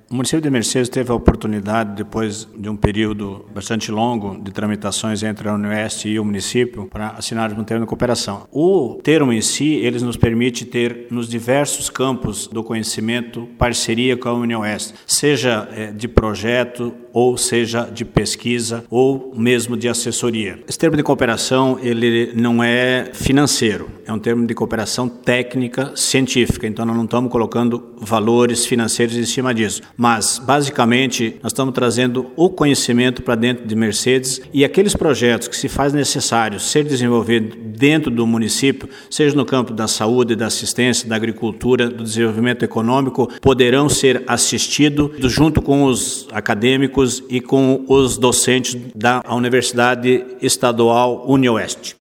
O município de Mercedes teve a oportunidade, depois de um período bastante longo de tramitações entre a Unioeste e o município, para assinarmos um termo de cooperação. O termo em si, ele nos permite ter, nos diversos campos do conhecimento, parceria com a Unioeste, seja de projeto, ou seja de pesquisa, ou mesmo de assessoria. Esse termo de cooperação, ele não é financeiro, é um termo de cooperação técnica, científica, então nós não estamos colocando valores financeiros em cima disso. Mas, basicamente, nós estamos trazendo o conhecimento para dentro de Mercedes e aqueles projetos que se faz necessário ser desenvolvidos dentro do município, seja no campo da saúde, da assistência, da agricultura, do desenvolvimento econômico, poderão ser assistidos junto com os acadêmicos e com os docentes da Universidade Estadual Unioeste.